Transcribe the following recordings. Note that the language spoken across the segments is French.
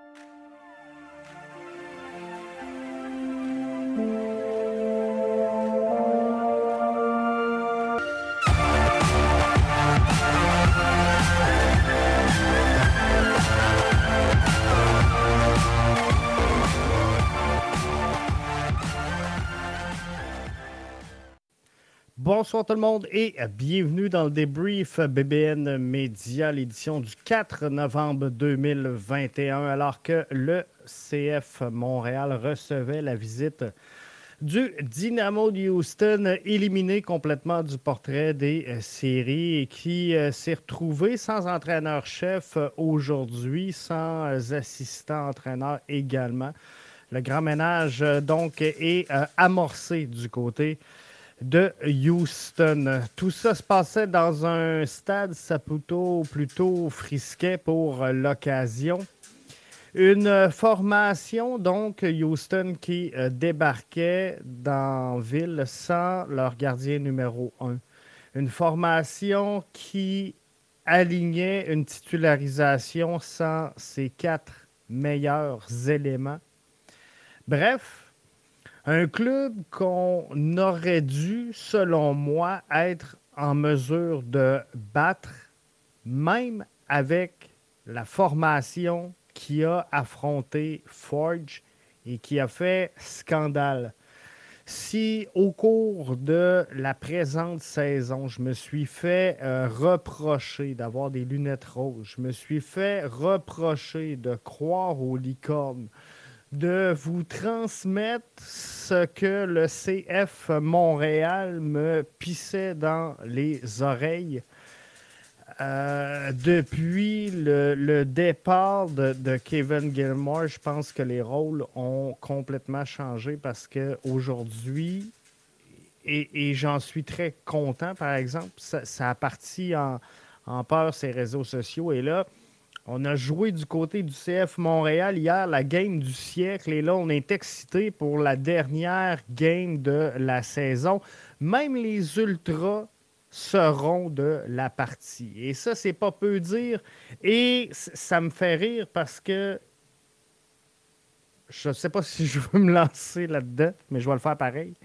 Bonsoir tout le monde et bienvenue dans le débrief BBN Média, l'édition du 4 novembre 2021, alors que le CF Montréal recevait la visite du Dynamo de Houston, éliminé complètement du portrait des séries et qui s'est retrouvé sans entraîneur-chef aujourd'hui, sans assistant-entraîneur également. Le grand ménage donc est amorcé du côté de Houston. Tout ça se passait dans un stade Saputo plutôt frisquet pour l'occasion. Une formation, donc, Houston qui débarquait dans ville sans leur gardien numéro 1. Une formation qui alignait une titularisation sans ses 4 meilleurs éléments. Bref, un club qu'on aurait dû, selon moi, être en mesure de battre, même avec la formation qui a affronté Forge et qui a fait scandale. Si au cours de la présente saison, je me suis fait reprocher d'avoir des lunettes roses, je me suis fait reprocher de croire aux licornes, de vous transmettre ce que le CF Montréal me pissait dans les oreilles depuis le départ de Kevin Gilmore. Je pense que les rôles ont complètement changé parce qu'aujourd'hui, et j'en suis très content, par exemple, ça a parti en peur ces réseaux sociaux. Et là, on a joué du côté du CF Montréal hier, la game du siècle. Et là, on est excité pour la dernière game de la saison. Même les Ultras seront de la partie. Et ça, c'est pas peu dire. Et ça me fait rire parce que je ne sais pas si je veux me lancer là-dedans, mais je vais le faire pareil.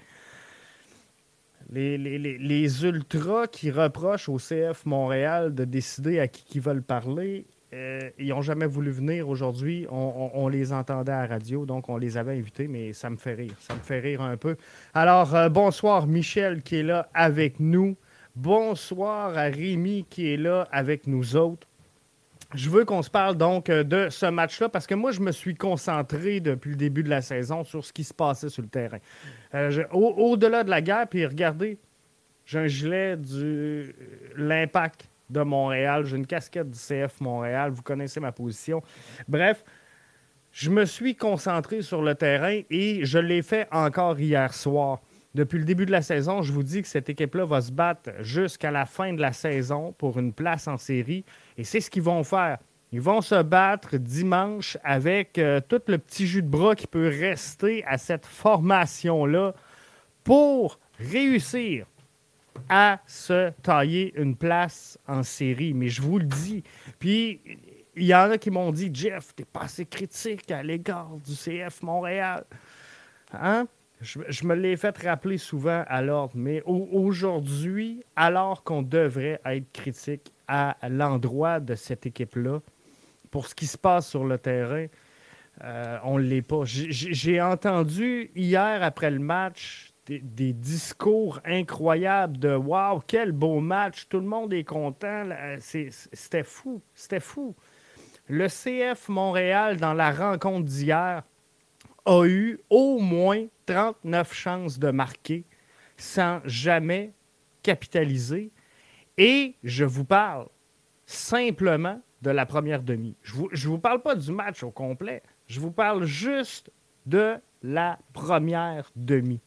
Les Ultras qui reprochent au CF Montréal de décider à qui ils veulent parler, ils n'ont jamais voulu venir aujourd'hui. On les entendait à la radio, donc on les avait invités, mais ça me fait rire. Ça me fait rire un peu. Alors, bonsoir Michel qui est là avec nous. Bonsoir à Rémi qui est là avec nous autres. Je veux qu'on se parle donc de ce match-là parce que moi, je me suis concentré depuis le début de la saison sur ce qui se passait sur le terrain. Au-delà de la guerre, puis regardez, j'ai un gilet de l'Impact de Montréal. J'ai une casquette du CF Montréal. Vous connaissez ma position. Bref, je me suis concentré sur le terrain et je l'ai fait encore hier soir. Depuis le début de la saison, je vous dis que cette équipe-là va se battre jusqu'à la fin de la saison pour une place en série. Et c'est ce qu'ils vont faire. Ils vont se battre dimanche avec tout le petit jus de bras qui peut rester à cette formation-là pour réussir à se tailler une place en série. Mais je vous le dis. Puis, il y en a qui m'ont dit « Jeff, t'es pas assez critique à l'égard du CF Montréal. » Hein? Je me l'ai fait rappeler souvent à l'ordre. Mais aujourd'hui, alors qu'on devrait être critique à l'endroit de cette équipe-là, pour ce qui se passe sur le terrain, on ne l'est pas. J'ai entendu hier après le match des discours incroyables de « Wow, quel beau match, tout le monde est content. » C'était fou, c'était fou. Le CF Montréal, dans la rencontre d'hier, a eu au moins 39 chances de marquer sans jamais capitaliser. Et je vous parle simplement de la première demi. Je vous parle pas du match au complet. Je vous parle juste de la première demi.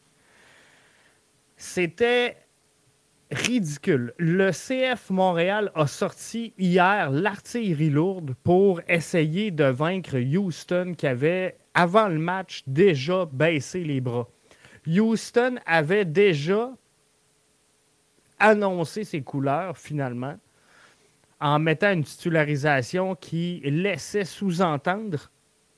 C'était ridicule. Le CF Montréal a sorti hier l'artillerie lourde pour essayer de vaincre Houston qui avait, avant le match, déjà baissé les bras. Houston avait déjà annoncé ses couleurs, finalement, en mettant une titularisation qui laissait sous-entendre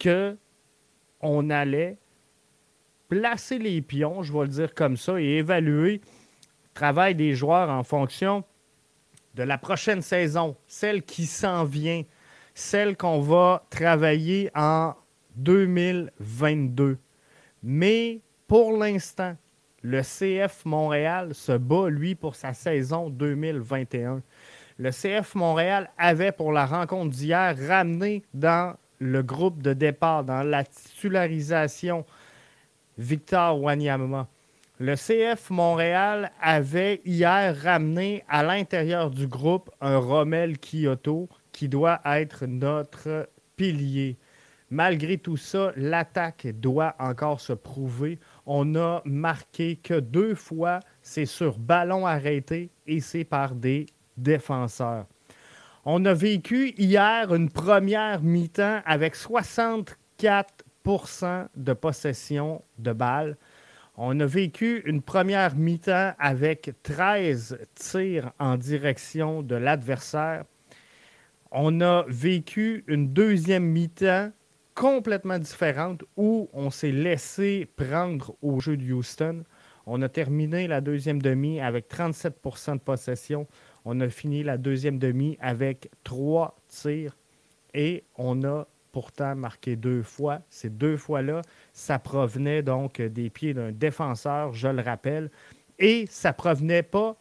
qu'on allait placer les pions, je vais le dire comme ça, et évaluer le travail des joueurs en fonction de la prochaine saison, celle qui s'en vient, celle qu'on va travailler en 2022. Mais pour l'instant, le CF Montréal se bat, lui, pour sa saison 2021. Le CF Montréal avait, pour la rencontre d'hier, ramené dans le groupe de départ, dans la titularisation, Victor Wanyama. Le CF Montréal avait hier ramené à l'intérieur du groupe un Romel Kyoto qui doit être notre pilier. Malgré tout ça, l'attaque doit encore se prouver. On n'a marqué que 2 fois, c'est sur ballon arrêté et c'est par des défenseurs. On a vécu hier une première mi-temps avec 64% de possession de balles. On a vécu une première mi-temps avec 13 tirs en direction de l'adversaire. On a vécu une deuxième mi-temps complètement différente où on s'est laissé prendre au jeu de Houston. On a terminé la deuxième demi avec 37% de possession. On a fini la deuxième demi avec 3 tirs et on a pourtant marqué 2 fois. Ces 2 fois-là, ça provenait donc des pieds d'un défenseur, je le rappelle, et ça provenait pas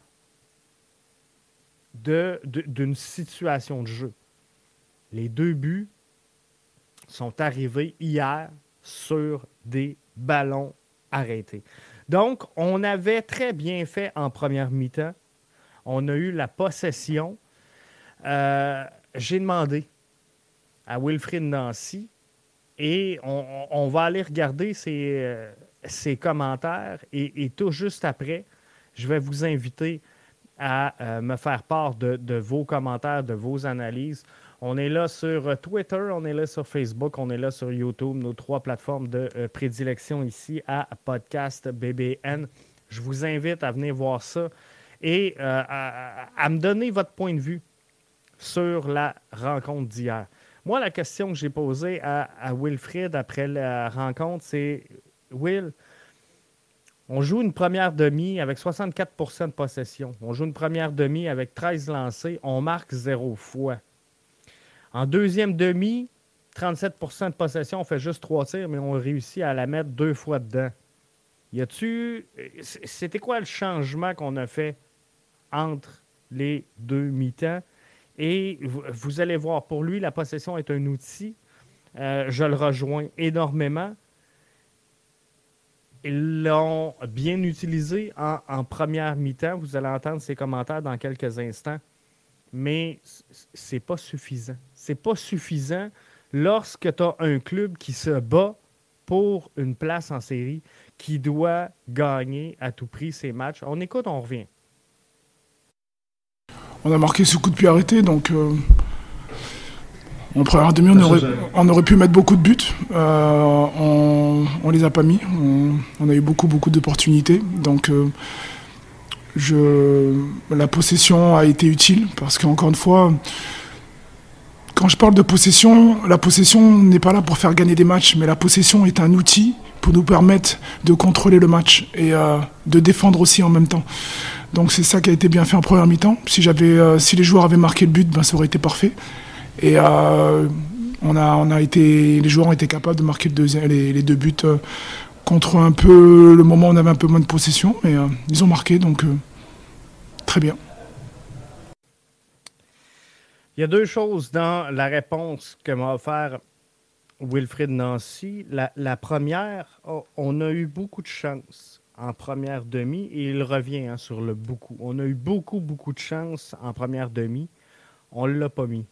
d'une situation de jeu. Les 2 buts sont arrivés hier sur des ballons arrêtés. Donc, on avait très bien fait en première mi-temps. On a eu la possession. J'ai demandé à Wilfried Nancy et on va aller regarder ses commentaires et tout juste après, je vais vous inviter à me faire part de vos commentaires, de vos analyses. On est là sur Twitter, on est là sur Facebook, on est là sur YouTube, nos 3 plateformes de prédilection ici à Podcast BBN. Je vous invite à venir voir ça et à me donner votre point de vue sur la rencontre d'hier. Moi, la question que j'ai posée à Wilfried après la rencontre, c'est « Will, on joue une première demi avec 64% de possession. On joue une première demi avec 13 lancés. On marque 0 fois. En deuxième demi, 37% de possession. On fait juste 3 tirs, mais on réussit à la mettre 2 fois dedans. C'était quoi le changement qu'on a fait entre les 2 mi-temps? Et vous allez voir, pour lui, la possession est un outil. Je le rejoins énormément. Ils l'ont bien utilisé en première mi-temps. Vous allez entendre ses commentaires dans quelques instants. Mais c'est pas suffisant. C'est pas suffisant lorsque tu as un club qui se bat pour une place en série, qui doit gagner à tout prix ses matchs. On écoute, on revient. On a marqué ce coup de pied arrêté, donc en première demi, on aurait pu mettre beaucoup de buts. On les a pas mis. On a eu beaucoup d'opportunités. Donc la possession a été utile parce qu'encore une fois, quand je parle de possession, la possession n'est pas là pour faire gagner des matchs, mais la possession est un outil pour nous permettre de contrôler le match et de défendre aussi en même temps. Donc c'est ça qui a été bien fait en première mi-temps. Si les joueurs avaient marqué le but, ça aurait été parfait. Et les joueurs ont été capables de marquer les 2 buts contre un peu le moment où on avait un peu moins de possession, mais ils ont marqué, donc très bien. Il y a 2 choses dans la réponse que m'a offert Wilfried Nancy. La première, on a eu beaucoup de chance en première demi et il revient sur le beaucoup. On a eu beaucoup de chance en première demi. On ne l'a pas mis.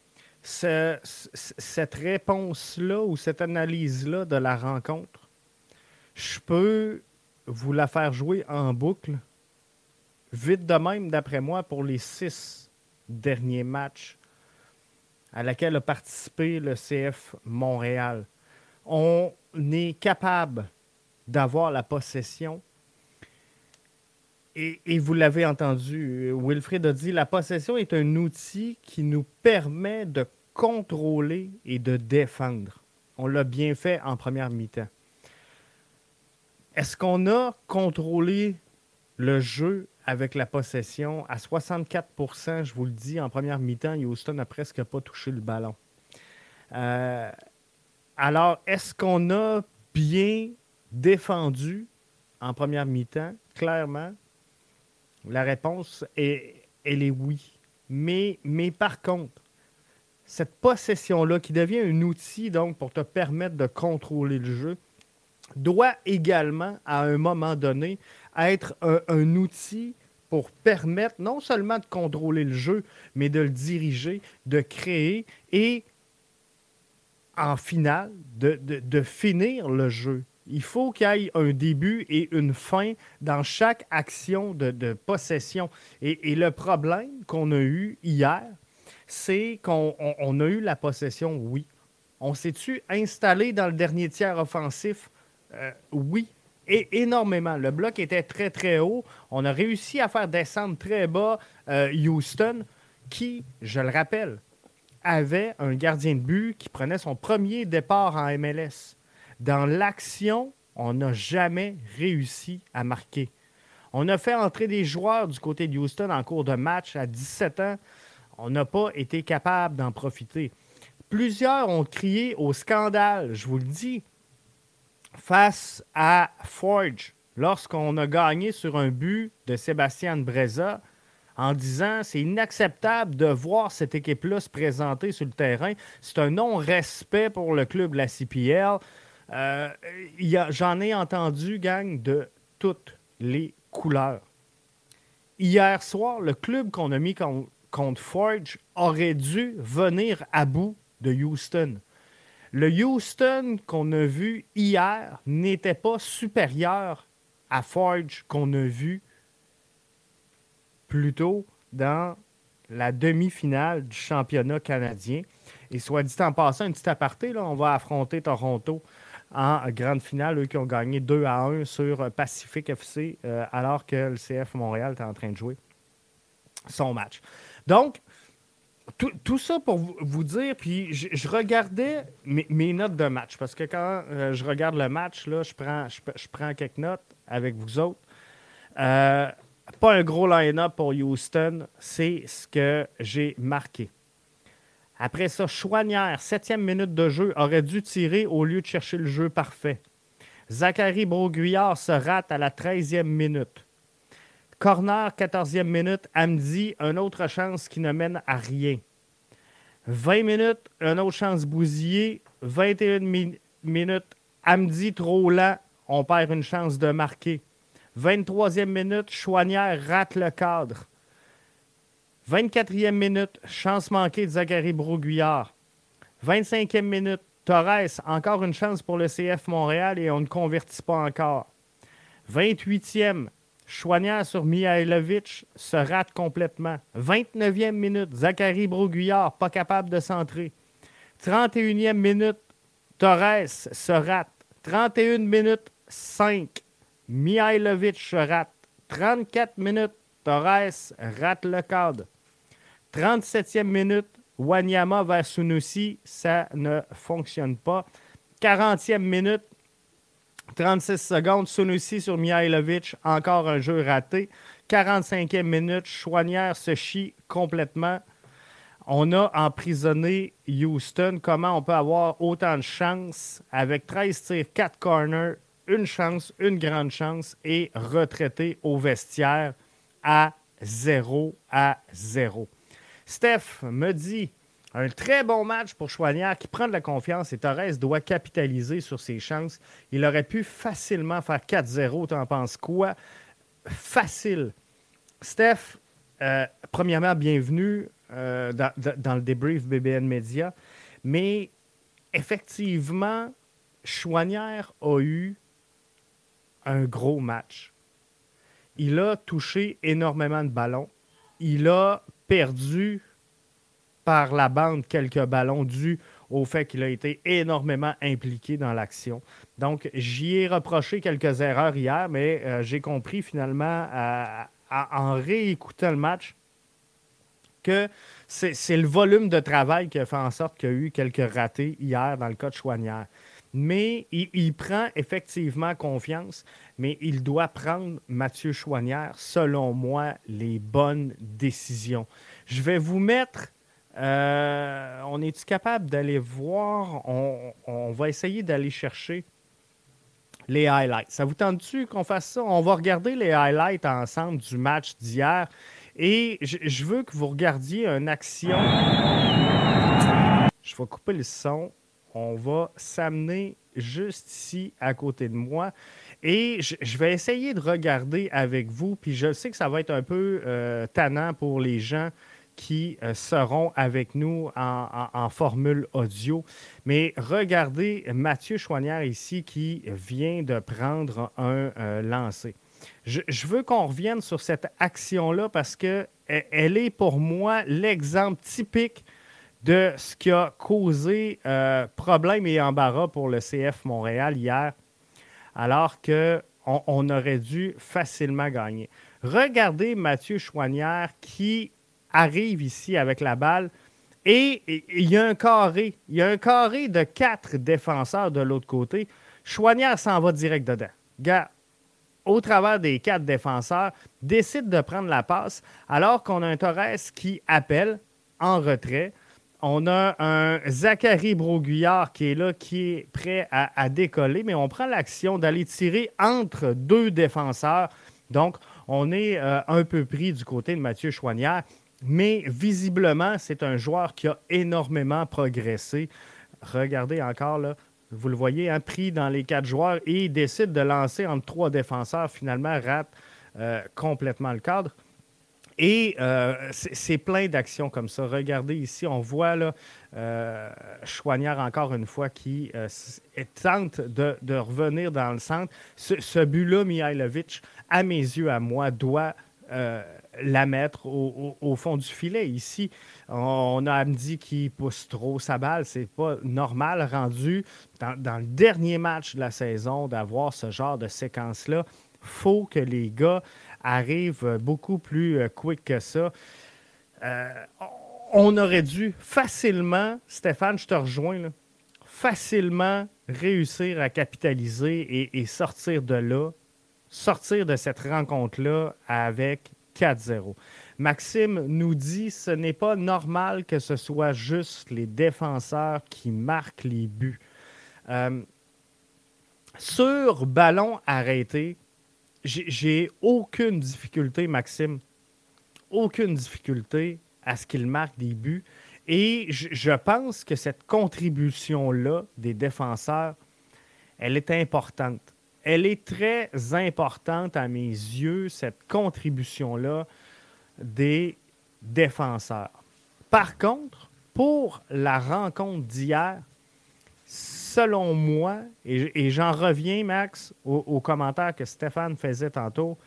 Cette réponse-là ou cette analyse-là de la rencontre, je peux vous la faire jouer en boucle vite de même, d'après moi, pour les 6 derniers matchs à laquelle a participé le CF Montréal. On est capable d'avoir la possession. Et vous l'avez entendu, Wilfried a dit, la possession est un outil qui nous permet de contrôler et de défendre. on l'a bien fait en première mi-temps. Est-ce qu'on a contrôlé le jeu avec la possession? À 64%, je vous le dis, en première mi-temps, Houston n'a presque pas touché le ballon. Alors, est-ce qu'on a bien défendu en première mi-temps? Clairement, la réponse elle est oui. Mais par contre, cette possession-là, qui devient un outil donc pour te permettre de contrôler le jeu, doit également, à un moment donné, être un outil pour permettre non seulement de contrôler le jeu, mais de le diriger, de créer et, en finale, de finir le jeu. Il faut qu'il y ait un début et une fin dans chaque action de possession. Et le problème qu'on a eu hier, c'est qu'on a eu la possession, oui. On s'est-tu installé dans le dernier tiers offensif? Oui, et énormément. Le bloc était très, très haut. On a réussi à faire descendre très bas Houston, qui, je le rappelle, avait un gardien de but qui prenait son premier départ en MLS. Dans l'action, on n'a jamais réussi à marquer. On a fait entrer des joueurs du côté de Houston en cours de match à 17 ans. On n'a pas été capable d'en profiter. Plusieurs ont crié au scandale, je vous le dis, face à Forge, lorsqu'on a gagné sur un but de Sébastien Breza, en disant c'est inacceptable de voir cette équipe-là se présenter sur le terrain. C'est un non-respect pour le club de la CPL. J'en ai entendu, gang, de toutes les couleurs. Hier soir, le club qu'on a mis contre Forge aurait dû venir à bout de Houston. Le Houston qu'on a vu hier n'était pas supérieur à Forge qu'on a vu plus tôt dans la demi-finale du championnat canadien. Et soit dit en passant, un petit aparté, là, on va affronter Toronto en grande finale, eux qui ont gagné 2-1 sur Pacific FC, alors que le CF Montréal était en train de jouer son match. Donc, tout ça pour vous dire, puis je regardais mes notes de match, parce que quand je regarde le match, là, je prends quelques notes avec vous autres. Pas un gros line-up pour Houston, c'est ce que j'ai marqué. Après ça, Choinière, 7e minute de jeu, aurait dû tirer au lieu de chercher le jeu parfait. Zachary Broguillard se rate à la 13e minute. Corner, 14e minute, Hamdi, une autre chance qui ne mène à rien. 20 minutes, une autre chance bousillée. 21 minutes, Hamdi trop lent, on perd une chance de marquer. 23e minute, Choinière rate le cadre. 24e minute, chance manquée de Zachary Broguillard. 25e minute, Torres, encore une chance pour le CF Montréal et on ne convertit pas encore. 28e, Choinière sur Mihailovic se rate complètement. 29e minute, Zachary Broguillard, pas capable de centrer. 31e minute, Torres se rate. 31 minutes, 5. Mihailovic se rate. 34 minutes, Torres rate le cadre. 37e minute, Wanyama vers Sunusi, ça ne fonctionne pas. 40e minute, 36 secondes, Sunusi sur Mihailovic, encore un jeu raté. 45e minute, Choinière se chie complètement. On a emprisonné Houston. Comment on peut avoir autant de chance avec 13 tirs, 4 corners, une chance, une grande chance et retraité au vestiaire à 0-0. Steph me dit un très bon match pour Choinière qui prend de la confiance et Torres doit capitaliser sur ses chances. Il aurait pu facilement faire 4-0. T'en penses quoi? Facile. Steph, premièrement, bienvenue dans le débrief BBN Media. Mais effectivement, Choinière a eu un gros match. Il a touché énormément de ballons. Il a perdu par la bande quelques ballons dus au fait qu'il a été énormément impliqué dans l'action. Donc, j'y ai reproché quelques erreurs hier, mais j'ai compris finalement en réécoutant le match que c'est le volume de travail qui a fait en sorte qu'il y a eu quelques ratés hier dans le cas de Chouanière. Mais il prend effectivement confiance, mais il doit prendre, Mathieu Chouanière, selon moi, les bonnes décisions. Je vais vous mettre... on est-tu capable d'aller voir? On va essayer d'aller chercher les highlights. Ça vous tente-tu qu'on fasse ça? On va regarder les highlights ensemble du match d'hier. Et je veux que vous regardiez une action. Je vais couper le son. On va s'amener juste ici à côté de moi. Et je vais essayer de regarder avec vous. Puis je sais que ça va être un peu tannant pour les gens qui seront avec nous en formule audio. Mais regardez Mathieu Chouanière ici qui vient de prendre un lancer. Je veux qu'on revienne sur cette action-là parce qu'elle est pour moi l'exemple typique de ce qui a causé problème et embarras pour le CF Montréal hier, alors qu'on aurait dû facilement gagner. Regardez Mathieu Chouanière qui arrive ici avec la balle et il y a un carré. Il y a un carré de 4 défenseurs de l'autre côté. Chouanière s'en va direct dedans. Gars, au travers des 4 défenseurs, décide de prendre la passe alors qu'on a un Torres qui appelle en retrait. On a un Zachary Broguillard qui est là, qui est prêt à décoller, mais on prend l'action d'aller tirer entre 2 défenseurs. Donc, on est un peu pris du côté de Mathieu Chouanière, mais visiblement, c'est un joueur qui a énormément progressé. Regardez encore, là, vous le voyez, hein, pris dans les 4 joueurs et il décide de lancer entre 3 défenseurs, finalement rate complètement le cadre. Et c'est plein d'actions comme ça. Regardez ici, on voit là, Chouanière encore une fois qui tente de revenir dans le centre. Ce but-là, Mihailovic, à mes yeux, à moi, doit la mettre au fond du filet. Ici, on a Hamdi qui pousse trop sa balle. C'est pas normal rendu dans le dernier match de la saison d'avoir ce genre de séquence-là. Il faut que les gars arrive beaucoup plus quick que ça. On aurait dû facilement, Stéphane, je te rejoins, là, facilement réussir à capitaliser et sortir de là, sortir de cette rencontre-là avec 4-0. Maxime nous dit ce n'est pas normal que ce soit juste les défenseurs qui marquent les buts. Sur ballon arrêté, j'ai aucune difficulté, Maxime, aucune difficulté à ce qu'il marque des buts. Et je pense que cette contribution-là des défenseurs, elle est importante. Elle est très importante à mes yeux, cette contribution-là des défenseurs. Par contre, pour la rencontre d'hier, selon moi, et j'en reviens, Max, au commentaire que Stéphane faisait tantôt,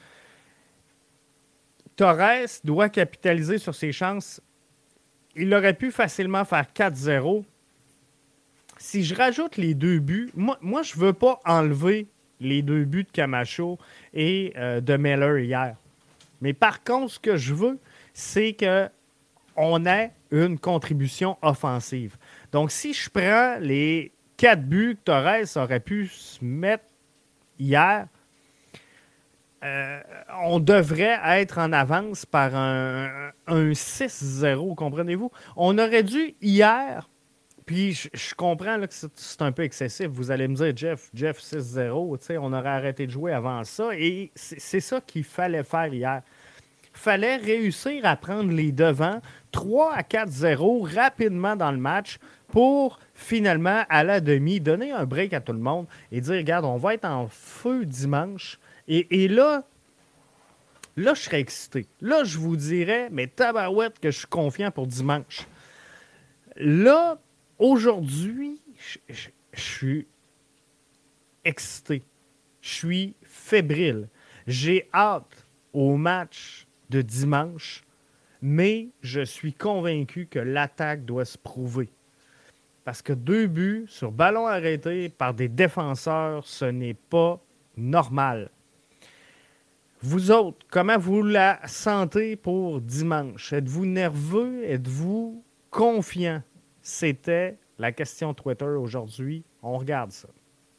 Torres doit capitaliser sur ses chances. Il aurait pu facilement faire 4-0. Si je rajoute les 2 buts, moi je ne veux pas enlever les 2 buts de Camacho et de Miller hier. Mais par contre, ce que je veux, c'est qu'on ait une contribution offensive. Donc, si je prends les 4 buts que Torres aurait pu se mettre hier, on devrait être en avance par un 6-0, comprenez-vous? On aurait dû hier, puis je comprends là, que c'est un peu excessif, vous allez me dire, Jeff 6-0, on aurait arrêté de jouer avant ça, et c'est ça qu'il fallait faire hier. Il fallait réussir à prendre les devants 3-4-0 rapidement dans le match pour finalement, à la demi, donner un break à tout le monde et dire, regarde, on va être en feu dimanche. Et là, je serais excité. Là, je vous dirais, mais tabarouette que je suis confiant pour dimanche. Là, aujourd'hui, je suis excité. Je suis fébrile. J'ai hâte au match de dimanche, mais je suis convaincu que l'attaque doit se prouver. Parce que 2 buts sur ballon arrêté par des défenseurs, ce n'est pas normal. Vous autres, comment vous la sentez pour dimanche? Êtes-vous nerveux? Êtes-vous confiant? C'était la question Twitter aujourd'hui. On regarde ça.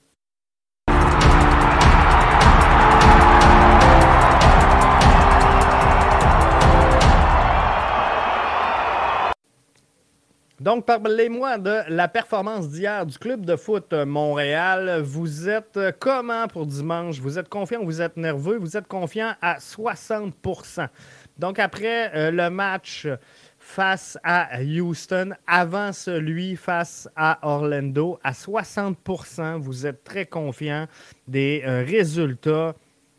Donc, parlez-moi de la performance d'hier du club de foot Montréal. Vous êtes comment pour dimanche? Vous êtes confiant ou vous êtes nerveux? Vous êtes confiant à 60%. Donc, après le match face à Houston, avant celui face à Orlando, à 60%, vous êtes très confiant des résultats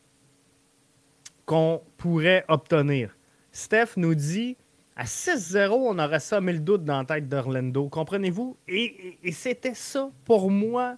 qu'on pourrait obtenir. Steph nous dit... À 6-0, on aurait semé le doute dans la tête d'Orlando. Comprenez-vous? Et c'était ça, pour moi,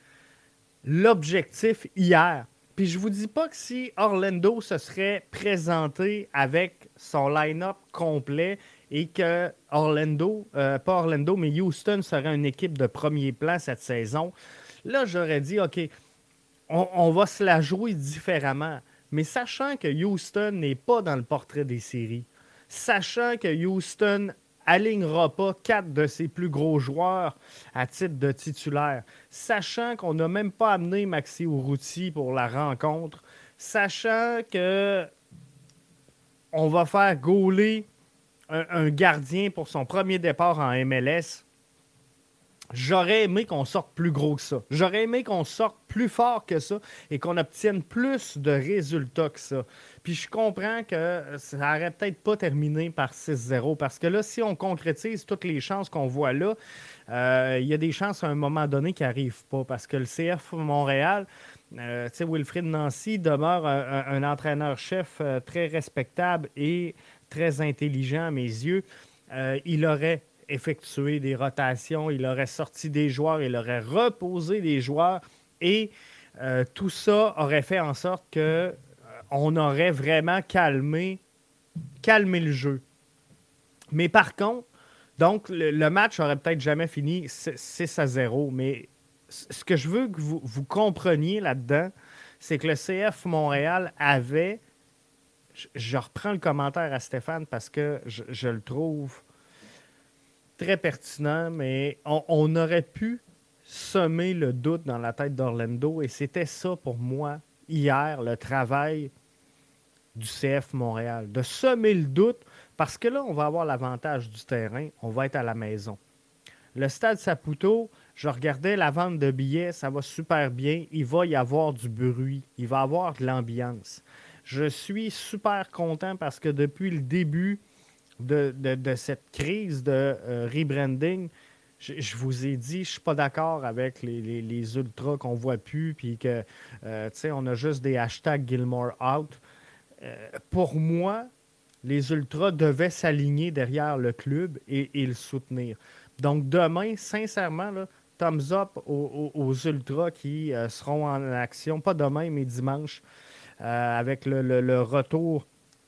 l'objectif hier. Puis je vous dis pas que si Orlando se serait présenté avec son line-up complet et que Orlando, pas Orlando, mais Houston serait une équipe de premier plan cette saison, là, j'aurais dit, OK, on va se la jouer différemment. Mais sachant que Houston n'est pas dans le portrait des séries, sachant que Houston alignera pas 4 de ses plus gros joueurs à titre de titulaire, sachant qu'on n'a même pas amené Maxi Urruti pour la rencontre, sachant que on va faire gauler un gardien pour son premier départ en MLS, j'aurais aimé qu'on sorte plus gros que ça. J'aurais aimé qu'on sorte plus fort que ça et qu'on obtienne plus de résultats que ça. Puis je comprends que ça n'aurait peut-être pas terminé par 6-0 parce que là, si on concrétise toutes les chances qu'on voit là, il y a des chances à un moment donné qui n'arrivent pas parce que le CF Montréal, Wilfried Nancy demeure un entraîneur-chef très respectable et très intelligent à mes yeux. Il aurait effectué des rotations, il aurait sorti des joueurs, il aurait reposé des joueurs et tout ça aurait fait en sorte que on aurait vraiment calmé le jeu. Mais par contre, donc le match aurait peut-être jamais fini 6-0, mais ce que je veux que vous compreniez là-dedans, c'est que le CF Montréal avait, je reprends le commentaire à Stéphane parce que je le trouve très pertinent, mais on aurait pu semer le doute dans la tête d'Orlando et c'était ça pour moi, hier, le travail du CF Montréal. De semer le doute parce que là, on va avoir l'avantage du terrain, on va être à la maison. Le Stade Saputo, je regardais la vente de billets, ça va super bien, il va y avoir du bruit, il va y avoir de l'ambiance. Je suis super content parce que depuis le début de cette crise de rebranding, je vous ai dit, je ne suis pas d'accord avec les ultras qu'on ne voit plus, puis que, on a juste des hashtags Gilmore out. Pour moi, les ultras devaient s'aligner derrière le club et le soutenir. Donc demain, sincèrement, là, thumbs up aux ultras qui seront en action, pas demain, mais dimanche, avec le retour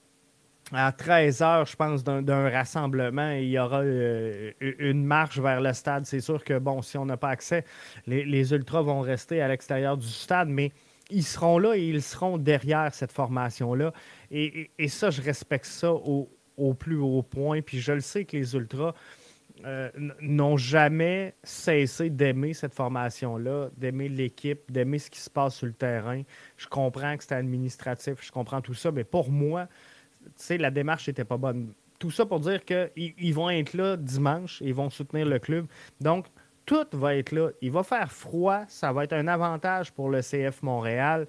à 13h, je pense, d'un rassemblement. Il y aura une marche vers le stade. C'est sûr que, bon, si on n'a pas accès, les ultras vont rester à l'extérieur du stade, mais ils seront là et ils seront derrière cette formation-là. Et ça, je respecte ça au plus haut point. Puis je le sais que les ultras n'ont jamais cessé d'aimer cette formation-là, d'aimer l'équipe, d'aimer ce qui se passe sur le terrain. Je comprends que c'est administratif, je comprends tout ça, mais pour moi, la démarche n'était pas bonne. Tout ça pour dire qu'ils vont être là dimanche, ils vont soutenir le club. Donc, tout va être là. Il va faire froid, ça va être un avantage pour le CF Montréal.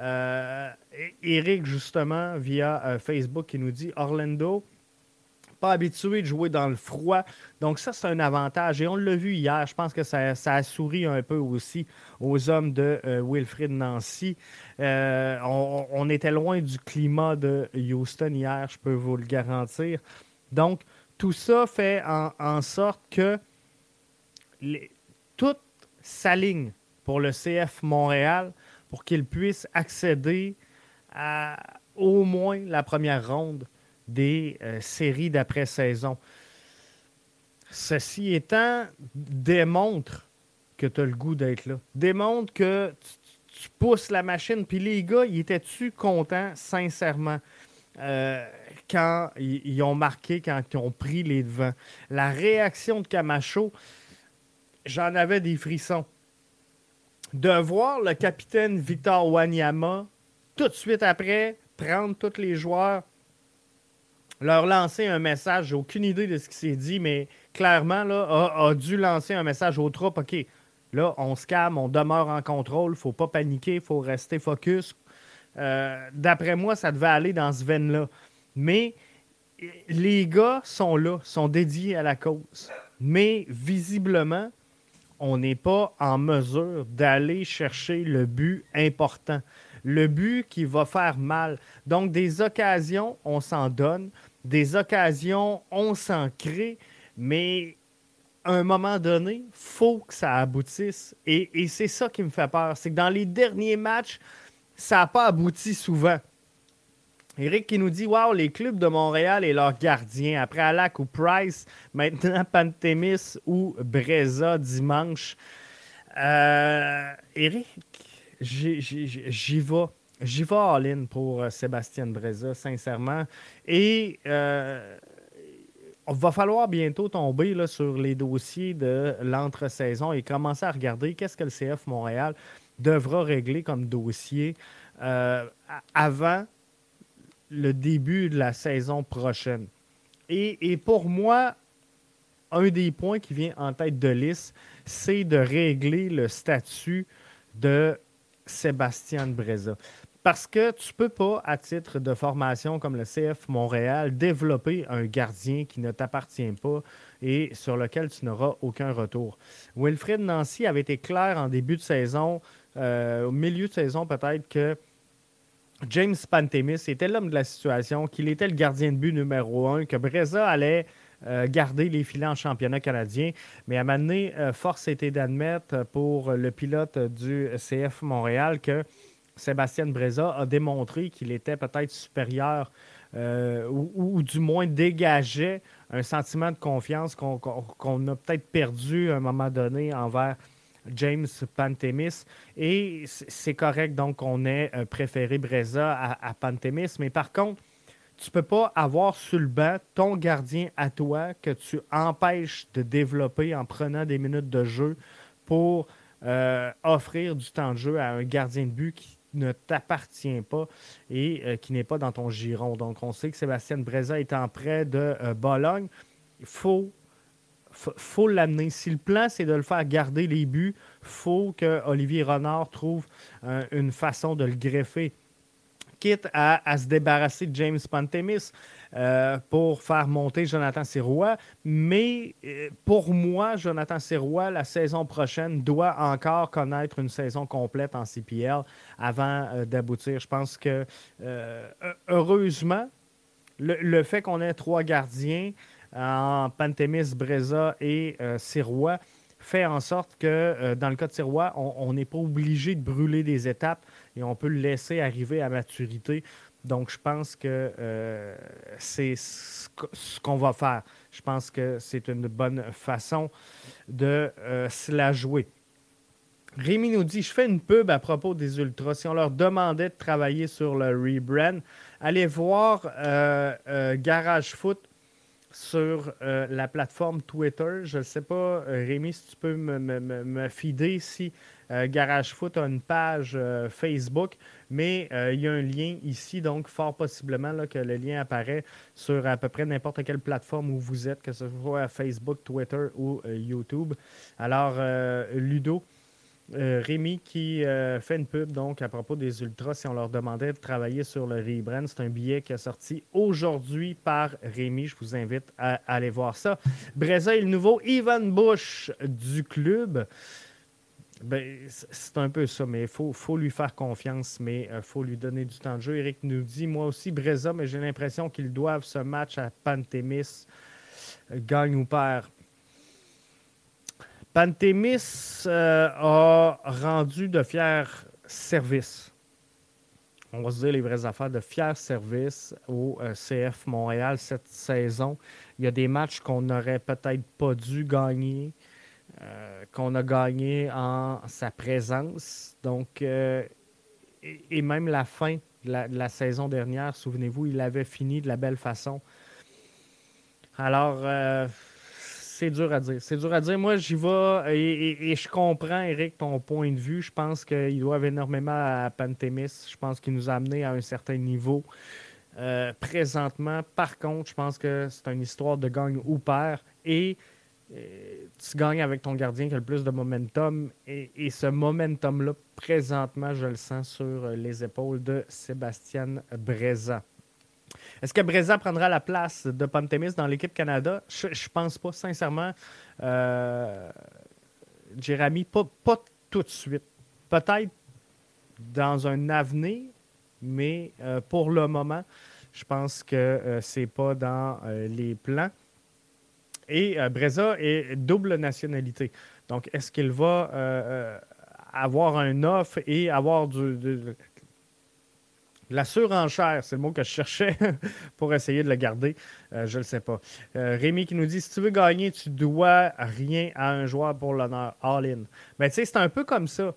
Eric, justement, via Facebook, qui nous dit « Orlando, pas habitué de jouer dans le froid. » Donc ça, c'est un avantage. Et on l'a vu hier. Je pense que ça a souri un peu aussi aux hommes de Wilfried Nancy. On était loin du climat de Houston hier, je peux vous le garantir. Donc, tout ça fait en sorte que tout s'aligne pour le CF Montréal pour qu'il puisse accéder à au moins la première ronde des séries d'après-saison. Ceci étant, démontre que tu as le goût d'être là. Démontre que tu pousses la machine. Puis les gars, ils étaient-tu contents, sincèrement, quand ils ont marqué, quand ils ont pris les devants? La réaction de Camacho, j'en avais des frissons. De voir le capitaine Victor Wanyama, tout de suite après, prendre tous les joueurs, leur lancer un message. J'ai aucune idée de ce qui s'est dit, mais clairement, là, a dû lancer un message aux troupes. OK, là, on se calme, on demeure en contrôle, faut pas paniquer, faut rester focus. D'après moi, ça devait aller dans ce veine-là. Mais les gars sont là, sont dédiés à la cause. Mais visiblement, on n'est pas en mesure d'aller chercher le but important, le but qui va faire mal. Donc, des occasions, on s'en donne, des occasions, on s'en crée, mais à un moment donné, il faut que ça aboutisse. Et c'est ça qui me fait peur. C'est que dans les derniers matchs, ça n'a pas abouti souvent. Eric qui nous dit « Wow, les clubs de Montréal et leurs gardiens. Après Alak ou Price, maintenant Pantémis ou Breza dimanche. » Eric, j'y vais. J'y vais all-in pour Sébastien Breza, sincèrement. Et il va falloir bientôt tomber là, sur les dossiers de l'entre-saison et commencer à regarder qu'est-ce que le CF Montréal devra régler comme dossier avant le début de la saison prochaine. Et pour moi, un des points qui vient en tête de liste, c'est de régler le statut de Sébastien Breza. Parce que tu ne peux pas, à titre de formation comme le CF Montréal, développer un gardien qui ne t'appartient pas et sur lequel tu n'auras aucun retour. Wilfred Nancy avait été clair en début de saison, au milieu de saison peut-être, que James Pantémis était l'homme de la situation, qu'il était le gardien de but numéro 1, que Breza allait garder les filets en championnat canadien. Mais à un moment donné, force était d'admettre pour le pilote du CF Montréal que Sébastien Breza a démontré qu'il était peut-être supérieur ou du moins dégageait un sentiment de confiance qu'on a peut-être perdu à un moment donné envers James Pantémis. Et c'est correct donc qu'on ait préféré Breza à Pantémis. Mais par contre, tu ne peux pas avoir sur le banc ton gardien à toi que tu empêches de développer en prenant des minutes de jeu pour offrir du temps de jeu à un gardien de but qui ne t'appartient pas et qui n'est pas dans ton giron. Donc, on sait que Sébastien Breza étant près de Bologne, il faut l'amener. Si le plan, c'est de le faire garder les buts, il faut que Olivier Renard trouve une façon de le greffer. Quitte à se débarrasser de James Pantémis pour faire monter Jonathan Sirois. Mais pour moi, Jonathan Sirois, la saison prochaine, doit encore connaître une saison complète en CPL avant d'aboutir. Je pense que, heureusement, le fait qu'on ait 3 gardiens en Pantémis, Breza et Sirois fait en sorte que, dans le cas de Sirois, on n'est pas obligé de brûler des étapes et on peut le laisser arriver à maturité. Donc, je pense que c'est ce qu'on va faire. Je pense que c'est une bonne façon de se la jouer. Rémi nous dit, je fais une pub à propos des Ultras. Si on leur demandait de travailler sur le rebrand, allez voir Garage Foot sur la plateforme Twitter. Je ne sais pas, Rémi, si tu peux me feeder si Garage Foot a une page Facebook, mais il y a un lien ici, donc fort possiblement là, que le lien apparaît sur à peu près n'importe quelle plateforme où vous êtes, que ce soit Facebook, Twitter ou YouTube. Alors, Ludo, Rémi qui fait une pub donc à propos des Ultras, si on leur demandait de travailler sur le rebrand, c'est un billet qui est sorti aujourd'hui par Rémi. Je vous invite à aller voir ça. Breza est le nouveau Evan Bush du club. Ben, c'est un peu ça, mais il faut lui faire confiance, mais il faut lui donner du temps de jeu. Eric nous dit, moi aussi, Breza, mais j'ai l'impression qu'ils doivent ce match à Pantémis, gagne ou perd. Pantémis a rendu de fiers services. On va se dire les vraies affaires, de fiers services au CF Montréal cette saison. Il y a des matchs qu'on n'aurait peut-être pas dû gagner, qu'on a gagné en sa présence. Donc, et même la fin de la saison dernière, souvenez-vous, il avait fini de la belle façon. Alors, c'est dur à dire. C'est dur à dire. Moi, j'y vais et je comprends, Eric, ton point de vue. Je pense qu'ils doivent énormément à Pantémis. Je pense qu'il nous a amenés à un certain niveau. Présentement, par contre, je pense que c'est une histoire de gagne ou perd. Et tu gagnes avec ton gardien qui a le plus de momentum. Et ce momentum-là, présentement, je le sens sur les épaules de Sébastien Breza. Est-ce que Breza prendra la place de Pantémis dans l'équipe Canada? Je pense pas, sincèrement. Jérémy, pas tout de suite. Peut-être dans un avenir, mais pour le moment, je pense que c'est pas dans les plans. Et Breza est double nationalité. Donc, est-ce qu'il va avoir un offre et avoir la surenchère, c'est le mot que je cherchais pour essayer de le garder. Je ne le sais pas. Rémi qui nous dit, si tu veux gagner, tu dois rien à un joueur pour l'honneur. All-in. Mais tu sais, c'est un peu comme ça.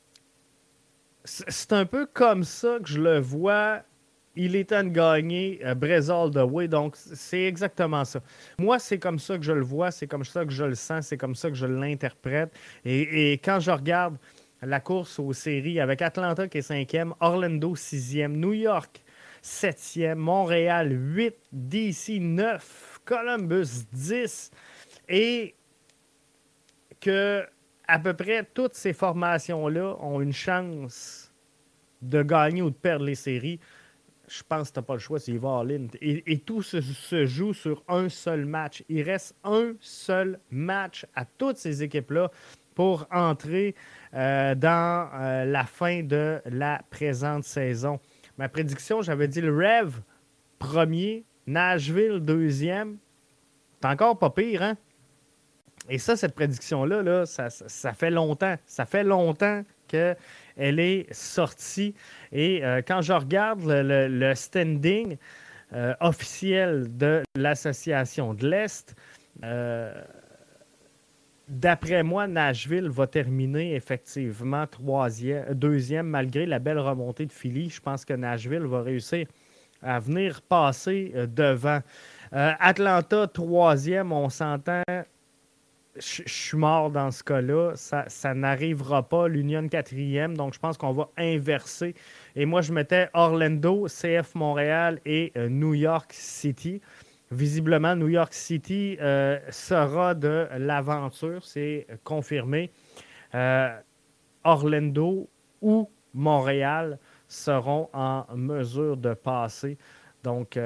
C'est un peu comme ça que je le vois. Il est temps de gagner Breza all the way. Donc, c'est exactement ça. Moi, c'est comme ça que je le vois. C'est comme ça que je le sens. C'est comme ça que je l'interprète. Et quand je regarde la course aux séries avec Atlanta qui est 5e, Orlando 6e, New York 7e, Montréal 8, DC 9, Columbus 10 et que à peu près toutes ces formations-là ont une chance de gagner ou de perdre les séries. Je pense que tu n'as pas le choix, c'est y va all-in. Et tout se joue sur un seul match. Il reste un seul match à toutes ces équipes-là pour entrer dans la fin de la présente saison. Ma prédiction, j'avais dit le Rev premier, Nashville deuxième. C'est encore pas pire, hein? Et ça, cette prédiction-là, là, ça fait longtemps. Ça fait longtemps qu'elle est sortie. Et quand je regarde le standing officiel de l'Association de l'Est, d'après moi, Nashville va terminer effectivement deuxième, malgré la belle remontée de Philly. Je pense que Nashville va réussir à venir passer devant. Atlanta, troisième, on s'entend. Je suis mort dans ce cas-là. Ça n'arrivera pas. L'Union quatrième, donc je pense qu'on va inverser. Et moi, je mettais Orlando, CF Montréal et New York City. Visiblement, New York City sera de l'aventure, c'est confirmé. Orlando ou Montréal seront en mesure de passer. Donc,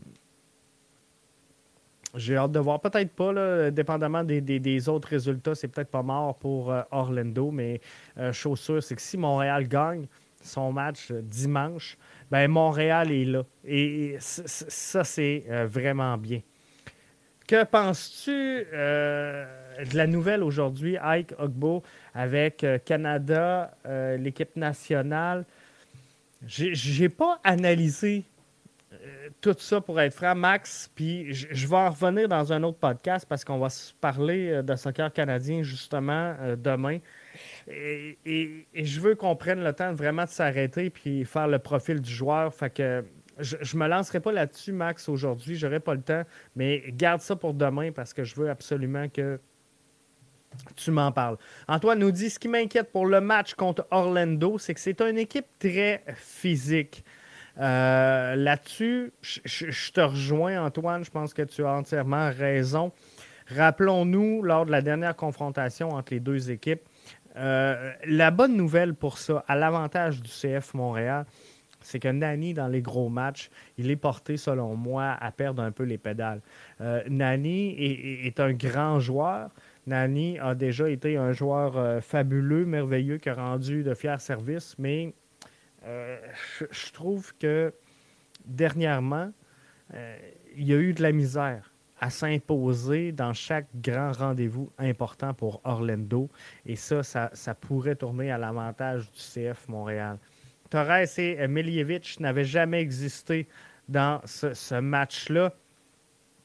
j'ai hâte de voir. Peut-être pas, là, dépendamment des autres résultats, c'est peut-être pas mort pour Orlando, mais chose sûre, c'est que si Montréal gagne son match dimanche, ben Montréal est là. Et ça, c'est vraiment bien. Que penses-tu de la nouvelle aujourd'hui, Ike Ogbo, avec Canada, l'équipe nationale? J'ai pas analysé tout ça pour être franc, Max, puis je vais en revenir dans un autre podcast parce qu'on va se parler de soccer canadien justement demain. Et je veux qu'on prenne le temps vraiment de s'arrêter puis faire le profil du joueur. Fait que je me lancerai pas là-dessus, Max, aujourd'hui. J'aurai pas le temps, mais garde ça pour demain parce que je veux absolument que tu m'en parles. Antoine nous dit, ce qui m'inquiète pour le match contre Orlando, c'est que c'est une équipe très physique. Là-dessus, je te rejoins, Antoine. Je pense que tu as entièrement raison. Rappelons-nous, lors de la dernière confrontation entre les deux équipes, la bonne nouvelle pour ça, à l'avantage du CF Montréal, c'est que Nani, dans les gros matchs, il est porté, selon moi, à perdre un peu les pédales. Nani est un grand joueur. Nani a déjà été un joueur fabuleux, merveilleux, qui a rendu de fiers services, mais je trouve que dernièrement, il y a eu de la misère à s'imposer dans chaque grand rendez-vous important pour Orlando. Et ça pourrait tourner à l'avantage du CF Montréal. Torres et Miljevic n'avaient jamais existé dans ce match-là.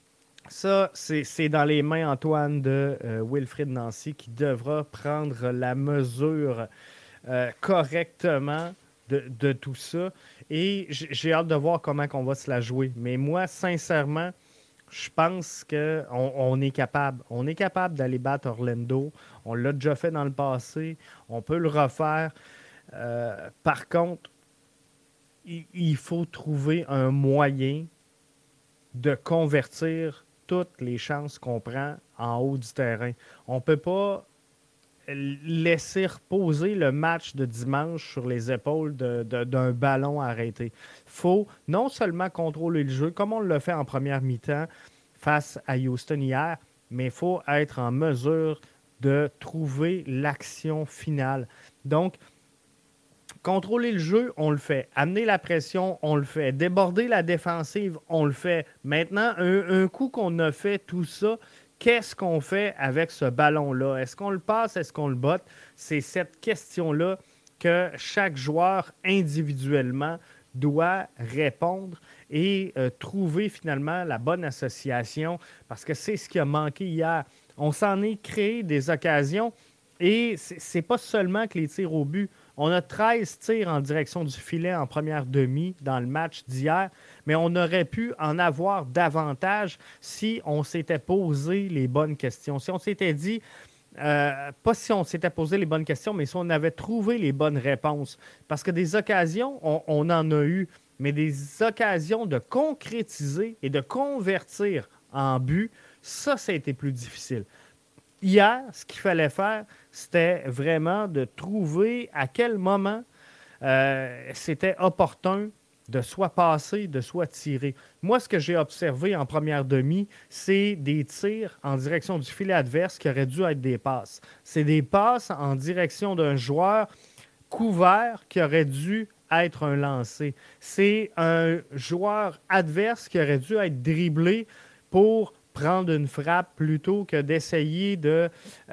Ça, c'est dans les mains, Antoine, de Wilfried Nancy qui devra prendre la mesure correctement de tout ça. Et j'ai hâte de voir comment on va se la jouer. Mais moi, sincèrement, je pense qu'on est capable. On est capable d'aller battre Orlando. On l'a déjà fait dans le passé. On peut le refaire. Par contre, il faut trouver un moyen de convertir toutes les chances qu'on prend en haut du terrain. On ne peut pas laisser reposer le match de dimanche sur les épaules d'un ballon arrêté. Il faut non seulement contrôler le jeu, comme on l'a fait en première mi-temps face à Houston hier, mais il faut être en mesure de trouver l'action finale. Donc, contrôler le jeu, on le fait. Amener la pression, on le fait. Déborder la défensive, on le fait. Maintenant, un coup qu'on a fait tout ça, qu'est-ce qu'on fait avec ce ballon-là? Est-ce qu'on le passe? Est-ce qu'on le botte? C'est cette question-là que chaque joueur individuellement doit répondre et trouver finalement la bonne association parce que c'est ce qui a manqué hier. On s'en est créé des occasions et c'est pas seulement que les tirs au but. On a 13 tirs en direction du filet en première demi dans le match d'hier, mais on aurait pu en avoir davantage si on s'était posé les bonnes questions. Si on s'était dit, pas si on s'était posé les bonnes questions, mais si on avait trouvé les bonnes réponses. Parce que des occasions, on en a eu, mais des occasions de concrétiser et de convertir en but, ça a été plus difficile. Hier, ce qu'il fallait faire, c'était vraiment de trouver à quel moment c'était opportun de soit passer, de soit tirer. Moi, ce que j'ai observé en première demi, c'est des tirs en direction du filet adverse qui auraient dû être des passes. C'est des passes en direction d'un joueur couvert qui aurait dû être un lancer. C'est un joueur adverse qui aurait dû être dribblé pour prendre une frappe plutôt que d'essayer de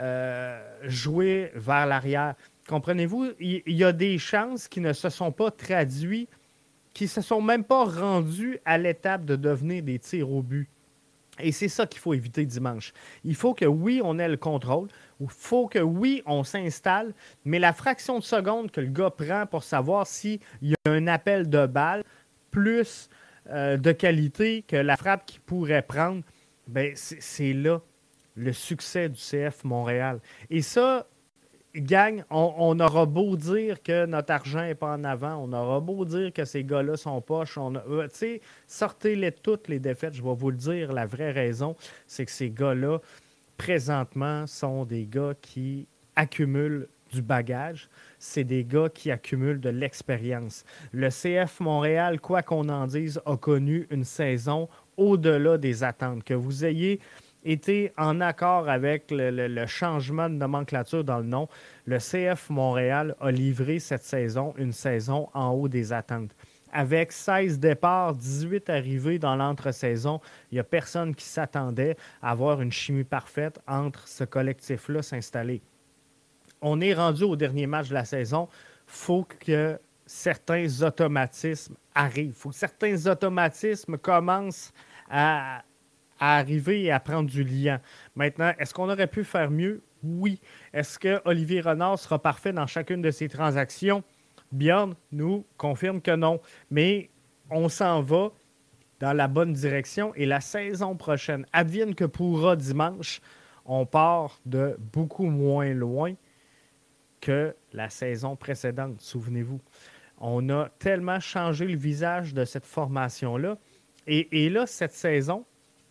jouer vers l'arrière. Comprenez-vous? Il y a des chances qui ne se sont pas traduites, qui ne se sont même pas rendues à l'étape de devenir des tirs au but. Et c'est ça qu'il faut éviter dimanche. Il faut que, oui, on ait le contrôle. Il faut que, oui, on s'installe. Mais la fraction de seconde que le gars prend pour savoir s'il y a un appel de balle plus de qualité que la frappe qu'il pourrait prendre, ben, c'est là le succès du CF Montréal. Et ça, gang, on aura beau dire que notre argent n'est pas en avant, on aura beau dire que ces gars-là sont poches, sortez-les toutes les défaites, je vais vous le dire, la vraie raison, c'est que ces gars-là, présentement, sont des gars qui accumulent du bagage, c'est des gars qui accumulent de l'expérience. Le CF Montréal, quoi qu'on en dise, a connu une saison au-delà des attentes. Que vous ayez été en accord avec le changement de nomenclature dans le nom, le CF Montréal a livré cette saison une saison en haut des attentes. Avec 16 départs, 18 arrivées dans l'entre-saison, il n'y a personne qui s'attendait à avoir une chimie parfaite entre ce collectif-là s'installer. On est rendu au dernier match de la saison. Il faut que certains automatismes arrivent. Il faut que certains automatismes commencent à arriver et à prendre du liant. Maintenant, est-ce qu'on aurait pu faire mieux? Oui. Est-ce que Olivier Renard sera parfait dans chacune de ses transactions? Bjorn nous confirme que non. Mais on s'en va dans la bonne direction et la saison prochaine, advienne que pourra dimanche, on part de beaucoup moins loin que la saison précédente, souvenez-vous. On a tellement changé le visage de cette formation-là. Et là, cette saison,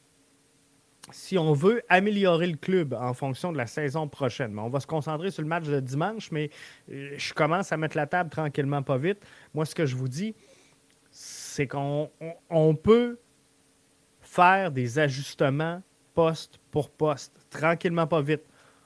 si on veut améliorer le club en fonction de la saison prochaine, on va se concentrer sur le match de dimanche, mais je commence à mettre la table tranquillement, pas vite. Moi, ce que je vous dis, c'est qu'on peut faire des ajustements poste pour poste, tranquillement, pas vite.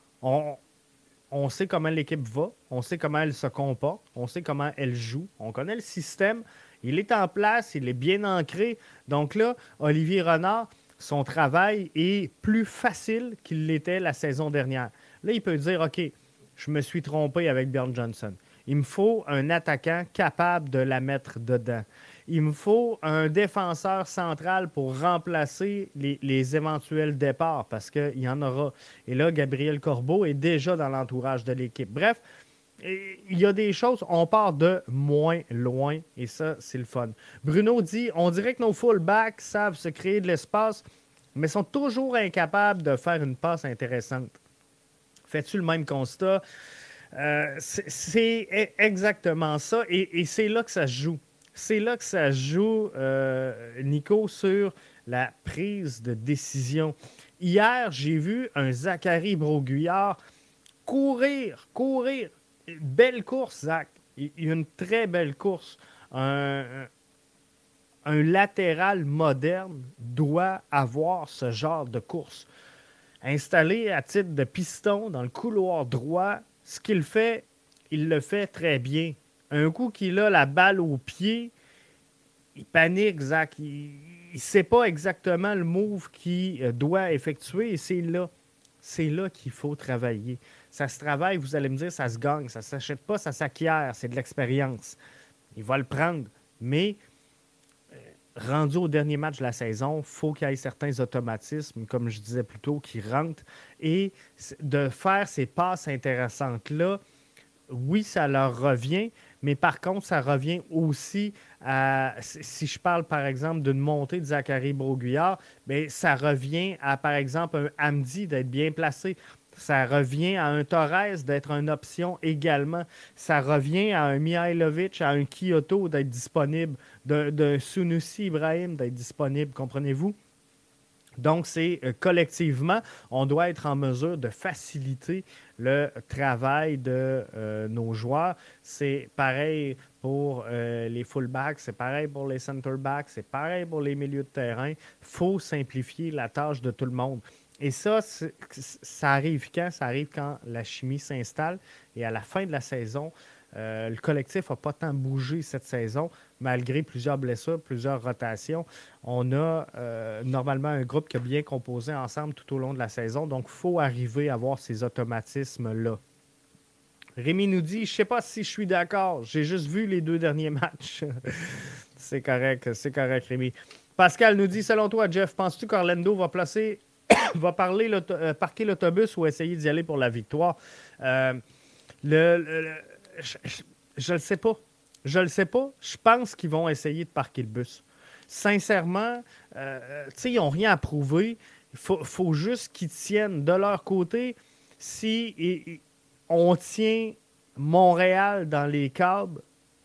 On sait comment l'équipe va, on sait comment elle se comporte, on sait comment elle joue, on connaît le système, il est en place, il est bien ancré. Donc là, Olivier Renard, son travail est plus facile qu'il l'était la saison dernière. Là, il peut dire, OK, je me suis trompé avec Bjorn Johnson. Il me faut un attaquant capable de la mettre dedans. Il me faut un défenseur central pour remplacer les éventuels départs, parce qu'il y en aura. Et là, Gabriel Corbeau est déjà dans l'entourage de l'équipe. Bref, il y a des choses, on part de moins loin, et ça, c'est le fun. Bruno dit, on dirait que nos fullbacks savent se créer de l'espace, mais sont toujours incapables de faire une passe intéressante. Fais-tu le même constat? C'est exactement ça, et c'est là que ça se joue. C'est là que ça se joue, Nico, sur la prise de décision. Hier, j'ai vu un Zachary Broguillard courir. Belle course, Zach. Une très belle course. Un latéral moderne doit avoir ce genre de course. Installé à titre de piston dans le couloir droit, ce qu'il fait, il le fait très bien. Un coup qu'il a la balle au pied, il panique, Zach. Il ne sait pas exactement le move qu'il doit effectuer et c'est là. C'est là qu'il faut travailler. Ça se travaille, vous allez me dire, ça se gagne. Ça ne s'achète pas, ça s'acquiert. C'est de l'expérience. Il va le prendre. Mais rendu au dernier match de la saison, il faut qu'il y ait certains automatismes, comme je disais plus tôt, qui rentrent. Et de faire ces passes intéressantes-là, oui, ça leur revient, mais par contre, ça revient aussi à, si je parle par exemple d'une montée de Zachary Broguillard, bien, ça revient à par exemple un Hamdi d'être bien placé. Ça revient à un Torres d'être une option également. Ça revient à un Mihailovic, à un Kyoto d'être disponible, d'un Sunusi Ibrahim d'être disponible, comprenez-vous? Donc, c'est collectivement, on doit être en mesure de faciliter le travail de nos joueurs. C'est pareil pour les fullbacks, c'est pareil pour les centerbacks, c'est pareil pour les milieux de terrain. Il faut simplifier la tâche de tout le monde. Et ça, ça arrive quand? Ça arrive quand la chimie s'installe et à la fin de la saison, le collectif n'a pas tant bougé cette saison, malgré plusieurs blessures, plusieurs rotations. On a normalement un groupe qui a bien composé ensemble tout au long de la saison, donc il faut arriver à avoir ces automatismes-là. Rémi nous dit, je ne sais pas si je suis d'accord, j'ai juste vu les 2 derniers matchs. C'est correct, Rémi. Pascal nous dit, selon toi, Jeff, penses-tu qu'Orlando va parquer l'autobus ou essayer d'y aller pour la victoire? Je le sais pas. Je le sais pas. Je pense qu'ils vont essayer de parquer le bus. Sincèrement, ils n'ont rien à prouver. Il faut juste qu'ils tiennent de leur côté. Si on tient Montréal dans les câbles,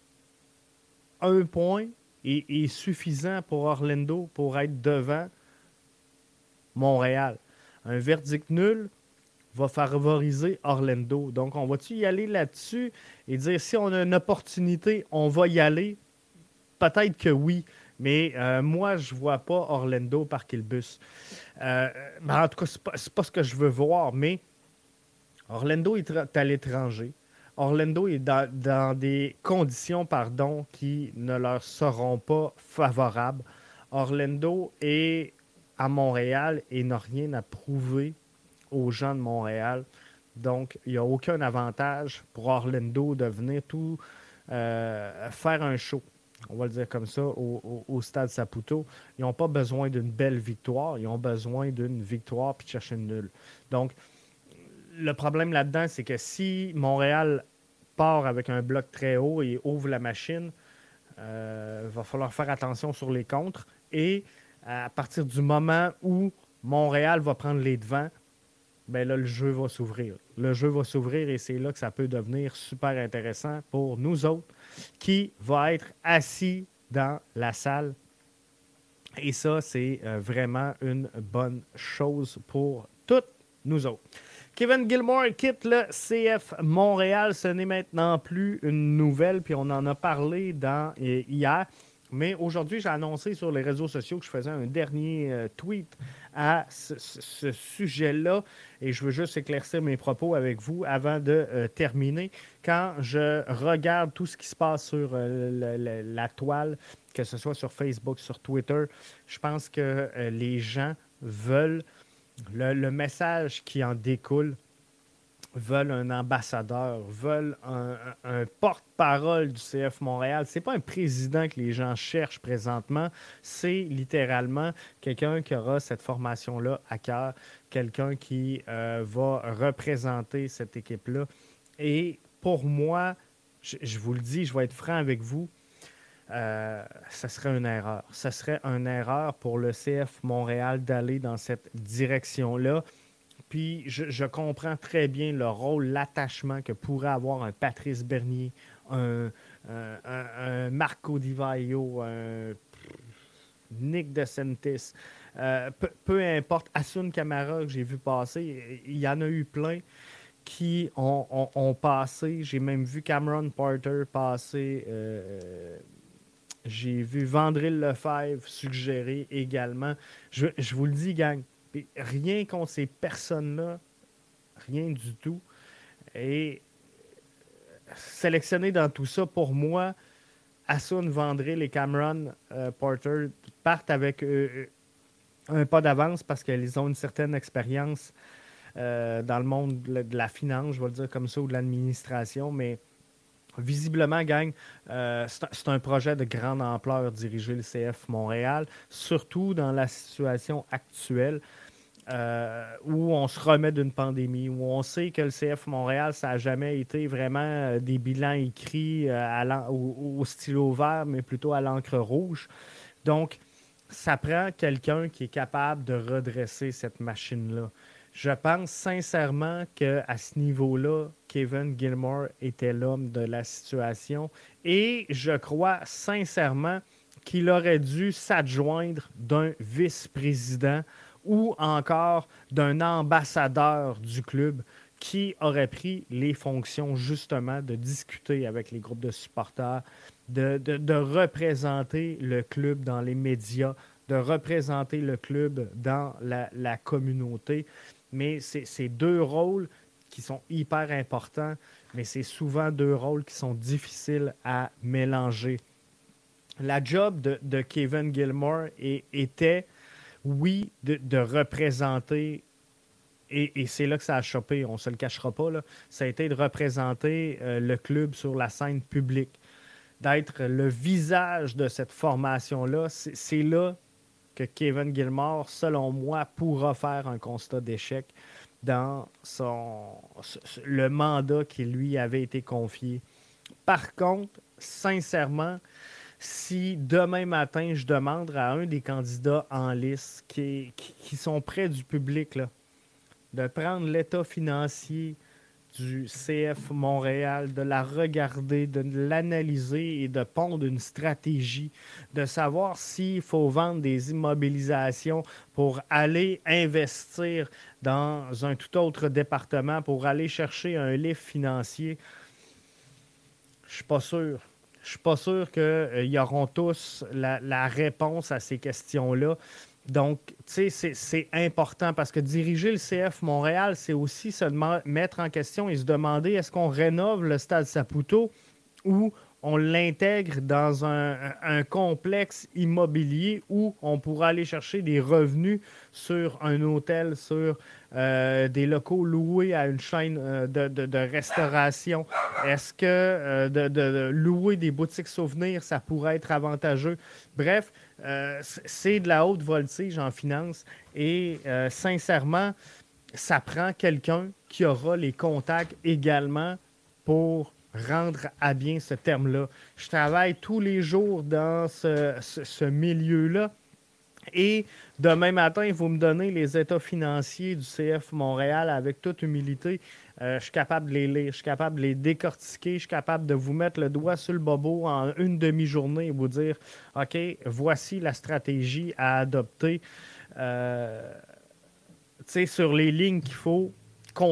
1 point est suffisant pour Orlando pour être devant Montréal. Un verdict nul va favoriser Orlando. Donc, on va-tu y aller là-dessus et dire si on a une opportunité, on va y aller? Peut-être que oui, mais moi, je ne vois pas Orlando parquer le bus. En tout cas, ce n'est pas ce que je veux voir, mais Orlando est à l'étranger. Orlando est dans des conditions qui ne leur seront pas favorables. Orlando est à Montréal et n'a rien à prouver aux gens de Montréal. Donc, il n'y a aucun avantage pour Orlando de venir faire un show, on va le dire comme ça, au Stade Saputo. Ils n'ont pas besoin d'une belle victoire, ils ont besoin d'une victoire puis de chercher une nulle. Donc, le problème là-dedans, c'est que si Montréal part avec un bloc très haut et ouvre la machine, va falloir faire attention sur les contres. Et à partir du moment où Montréal va prendre les devants, ben là, le jeu va s'ouvrir. Le jeu va s'ouvrir et c'est là que ça peut devenir super intéressant pour nous autres qui vont être assis dans la salle. Et ça, c'est vraiment une bonne chose pour toutes nous autres. Kevin Gilmore quitte le CF Montréal. Ce n'est maintenant plus une nouvelle, puis on en a parlé hier. Mais aujourd'hui, j'ai annoncé sur les réseaux sociaux que je faisais un dernier tweet à ce sujet-là. Et je veux juste éclaircir mes propos avec vous avant de terminer. Quand je regarde tout ce qui se passe sur la toile, que ce soit sur Facebook, sur Twitter, je pense que les gens veulent le message qui en découle. veulent un ambassadeur, veulent un porte-parole du CF Montréal. C'est pas un président que les gens cherchent présentement, c'est littéralement quelqu'un qui aura cette formation-là à cœur, quelqu'un qui va représenter cette équipe-là. Et pour moi, je vous le dis, je vais être franc avec vous, ça serait une erreur. Ça serait une erreur pour le CF Montréal d'aller dans cette direction-là. Puis je comprends très bien le rôle, l'attachement que pourrait avoir un Patrice Bernier, un Marco Di Vaio, un Nick DeSantis. Peu importe, Asun Camara que j'ai vu passer, il y en a eu plein qui ont passé. J'ai même vu Cameron Porter passer. J'ai vu Vandril Lefebvre suggérer également. Je vous le dis, gang, rien contre ces personnes-là, rien du tout. Et sélectionner dans tout ça, pour moi, Asun, Vandril et Cameron Porter partent avec un pas d'avance parce qu'ils ont une certaine expérience dans le monde de la finance, je vais le dire comme ça, ou de l'administration, mais visiblement, gang, c'est un projet de grande ampleur diriger le CF Montréal, surtout dans la situation actuelle où on se remet d'une pandémie, où on sait que le CF Montréal, ça n'a jamais été vraiment des bilans écrits au stylo vert, mais plutôt à l'encre rouge. Donc, ça prend quelqu'un qui est capable de redresser cette machine-là. Je pense sincèrement qu'à ce niveau-là, Kevin Gilmore était l'homme de la situation et je crois sincèrement qu'il aurait dû s'adjoindre d'un vice-président ou encore d'un ambassadeur du club qui aurait pris les fonctions justement de discuter avec les groupes de supporters, de représenter le club dans les médias, de représenter le club dans la communauté. Mais c'est deux rôles qui sont hyper importants, mais c'est souvent deux rôles qui sont difficiles à mélanger. La job de Kevin Gilmore était, oui, de représenter, et c'est là que ça a chopé, on ne se le cachera pas, là, ça a été de représenter le club sur la scène publique, d'être le visage de cette formation-là. C'est là que Kevin Gilmore, selon moi, pourra faire un constat d'échec dans le mandat qui lui avait été confié. Par contre, sincèrement, si demain matin, je demande à un des candidats en liste qui sont près du public là, de prendre l'état financier du CF Montréal, de la regarder, de l'analyser et de pondre une stratégie, de savoir s'il faut vendre des immobilisations pour aller investir dans un tout autre département, pour aller chercher un livre financier. Je suis pas sûr. Je suis pas sûr qu'ils auront tous la réponse à ces questions-là. Donc, tu sais, c'est important parce que diriger le CF Montréal, c'est aussi se mettre en question et se demander est-ce qu'on rénove le stade Saputo ou on l'intègre dans un complexe immobilier où on pourra aller chercher des revenus sur un hôtel, sur des locaux loués à une chaîne de restauration. Est-ce que de louer des boutiques souvenirs, ça pourrait être avantageux? Bref, c'est de la haute voltige en finance et sincèrement, ça prend quelqu'un qui aura les contacts également pour rendre à bien ce terme-là. Je travaille tous les jours dans ce milieu-là et demain matin, vous me donnez les états financiers du CF Montréal avec toute humilité. Je suis capable de les lire, je suis capable de les décortiquer, je suis capable de vous mettre le doigt sur le bobo en une demi-journée et vous dire « OK, voici la stratégie à adopter sur les lignes qu'il faut contrôler. »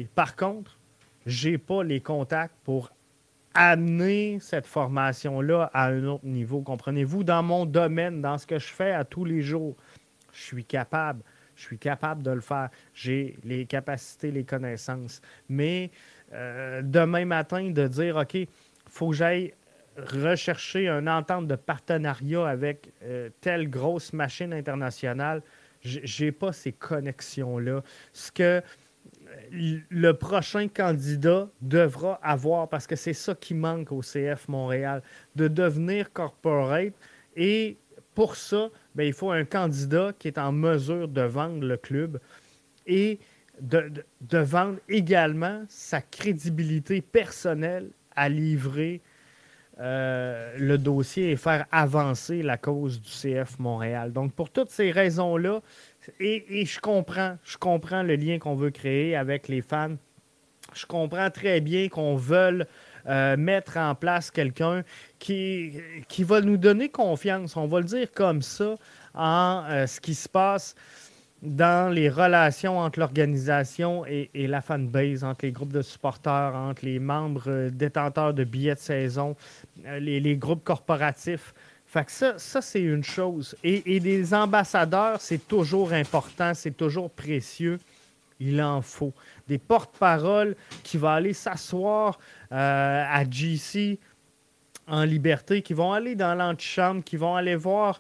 Par contre, je n'ai pas les contacts pour amener cette formation-là à un autre niveau. Comprenez-vous? Dans mon domaine, dans ce que je fais à tous les jours, je suis capable de le faire. J'ai les capacités, les connaissances. Mais demain matin, de dire, OK, il faut que j'aille rechercher une entente de partenariat avec telle grosse machine internationale, j'ai pas ces connexions-là. Ce que le prochain candidat devra avoir, parce que c'est ça qui manque au CF Montréal, de devenir corporate. Et pour ça, ben, il faut un candidat qui est en mesure de vendre le club et de vendre également sa crédibilité personnelle à livrer le dossier et faire avancer la cause du CF Montréal. Donc, pour toutes ces raisons-là, et je comprends le lien qu'on veut créer avec les fans. Je comprends très bien qu'on veuille mettre en place quelqu'un qui va nous donner confiance, on va le dire comme ça, en ce qui se passe dans les relations entre l'organisation et la fanbase, entre les groupes de supporters, entre les membres détenteurs de billets de saison, les groupes corporatifs. Fait que ça c'est une chose. Et des ambassadeurs, c'est toujours important, c'est toujours précieux. Il en faut. Des porte-paroles qui vont aller s'asseoir à GC en liberté, qui vont aller dans l'antichambre, qui vont aller voir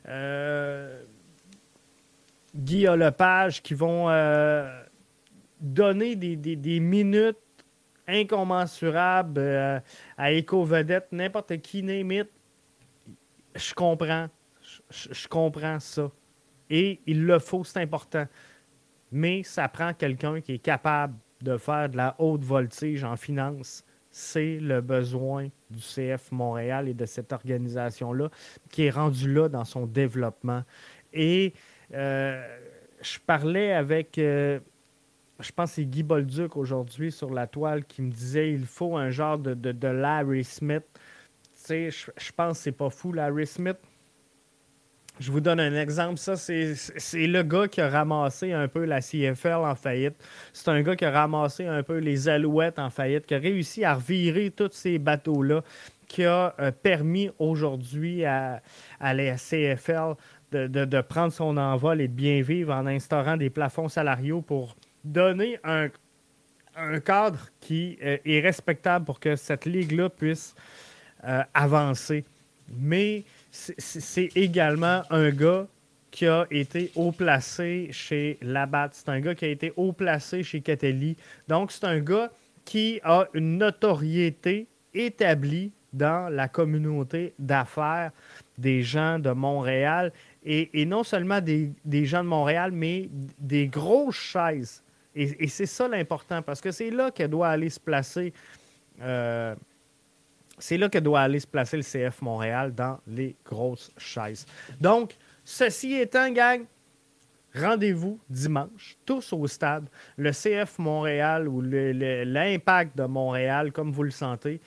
Guy Lepage, qui vont donner des minutes incommensurables à Éco-Vedette, n'importe qui, name it. Je comprends. Je comprends ça. Et il le faut, c'est important. Mais ça prend quelqu'un qui est capable de faire de la haute voltige en finance. C'est le besoin du CF Montréal et de cette organisation-là qui est rendue là dans son développement. Et je parlais avec, je pense que c'est Guy Bolduc aujourd'hui sur la toile qui me disait il faut un genre de Larry Smith. Tu sais, je pense que c'est pas fou, Larry Smith. Je vous donne un exemple. Ça, c'est le gars qui a ramassé un peu la CFL en faillite. C'est un gars qui a ramassé un peu les Alouettes en faillite, qui a réussi à revirer tous ces bateaux-là, qui a permis aujourd'hui à la CFL de prendre son envol et de bien vivre en instaurant des plafonds salariaux pour donner un cadre qui est respectable pour que cette ligue-là puisse avancer. Mais c'est également un gars qui a été haut placé chez Labatt. C'est un gars qui a été haut placé chez Catelli. Donc, c'est un gars qui a une notoriété établie dans la communauté d'affaires des gens de Montréal. Et non seulement des gens de Montréal, mais des grosses chaises. Et c'est ça l'important, parce que c'est là que doit aller se placer... c'est là que doit aller se placer le CF Montréal, dans les grosses chaises. Donc, ceci étant, gang, rendez-vous dimanche, tous au stade. Le CF Montréal ou l'Impact de Montréal, comme vous le sentez,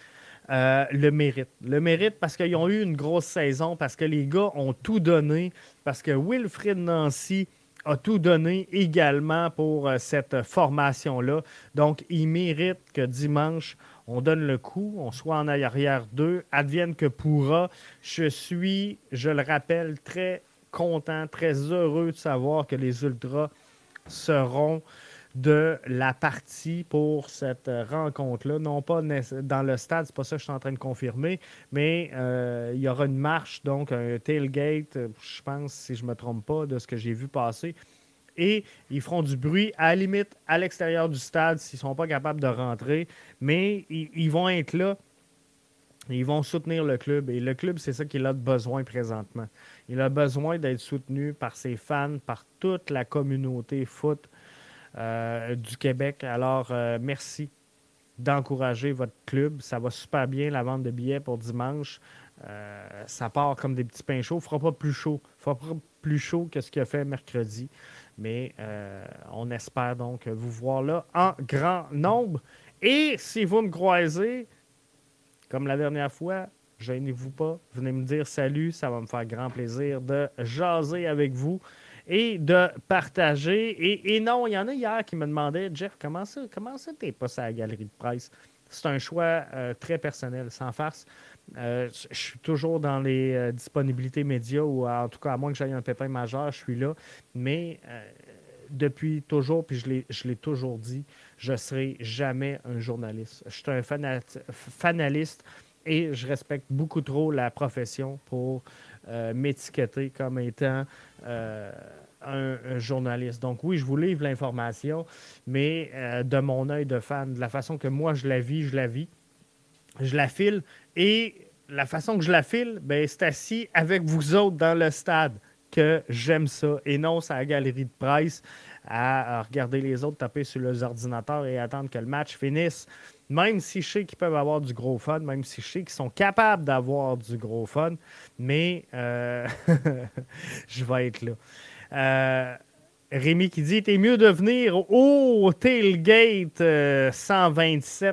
le mérite. Le mérite parce qu'ils ont eu une grosse saison, parce que les gars ont tout donné, parce que Wilfrid Nancy a tout donné également pour cette formation-là. Donc, ils méritent que dimanche, on donne le coup, on soit en arrière d'eux, advienne que pourra. Je suis, je le rappelle, très content, très heureux de savoir que les Ultras seront de la partie pour cette rencontre-là. Non pas dans le stade, c'est pas ça que je suis en train de confirmer, mais il y aura une marche, donc un tailgate, je pense, si je ne me trompe pas, de ce que j'ai vu passer. Et ils feront du bruit, à la limite, à l'extérieur du stade, s'ils ne sont pas capables de rentrer. Mais ils vont être là. Ils vont soutenir le club. Et le club, c'est ça qu'il a besoin présentement. Il a besoin d'être soutenu par ses fans, par toute la communauté foot du Québec. Alors, merci d'encourager votre club. Ça va super bien, la vente de billets pour dimanche. Ça part comme des petits pains chauds. Il ne fera pas plus chaud. Il fera pas plus chaud que ce qu'il a fait mercredi. Mais on espère donc vous voir là en grand nombre. Et si vous me croisez, comme la dernière fois, gênez-vous pas. Venez me dire salut. Ça va me faire grand plaisir de jaser avec vous et de partager. Et non, il y en a hier qui me demandaient, Jeff, comment ça t'es pas sur la galerie de presse? C'est un choix très personnel, sans farce. Je suis toujours dans les disponibilités médias, ou en tout cas, à moins que j'aille un pépin majeur, je suis là. Mais depuis toujours, puis je l'ai toujours dit, je ne serai jamais un journaliste. Je suis un fanaliste et je respecte beaucoup trop la profession pour m'étiqueter comme étant un journaliste. Donc oui, je vous livre l'information, mais de mon œil de fan, de la façon que moi je la vis, je la file. Et la façon que je la file, ben, c'est assis avec vous autres dans le stade que j'aime ça. Et non, c'est à la galerie de presse à regarder les autres taper sur leurs ordinateurs et attendre que le match finisse. Même si je sais qu'ils peuvent avoir du gros fun, même si je sais qu'ils sont capables d'avoir du gros fun, mais je vais être là. Rémi qui dit « T'es mieux de venir au tailgate 127 ».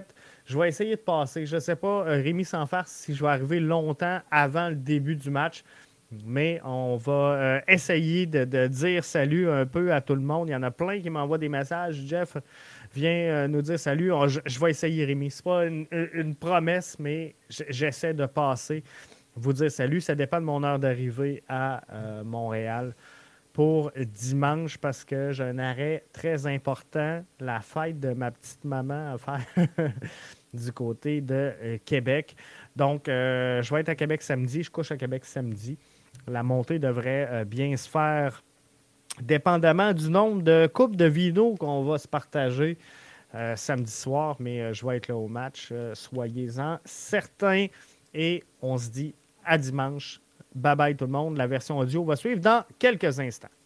Je vais essayer de passer. Je ne sais pas, Rémi sans farce, si je vais arriver longtemps avant le début du match. Mais on va essayer de dire salut un peu à tout le monde. Il y en a plein qui m'envoient des messages. Jeff, viens nous dire salut. Je vais essayer, Rémi. Ce n'est pas une promesse, mais j'essaie de passer, vous dire salut. Ça dépend de mon heure d'arrivée à Montréal pour dimanche parce que j'ai un arrêt très important, la fête de ma petite maman à faire du côté de Québec. Donc, je vais être à Québec samedi. Je couche à Québec samedi. La montée devrait bien se faire dépendamment du nombre de coupes de vino qu'on va se partager samedi soir. Mais je vais être là au match. Soyez-en certains. Et on se dit à dimanche. Bye bye tout le monde. La version audio va suivre dans quelques instants.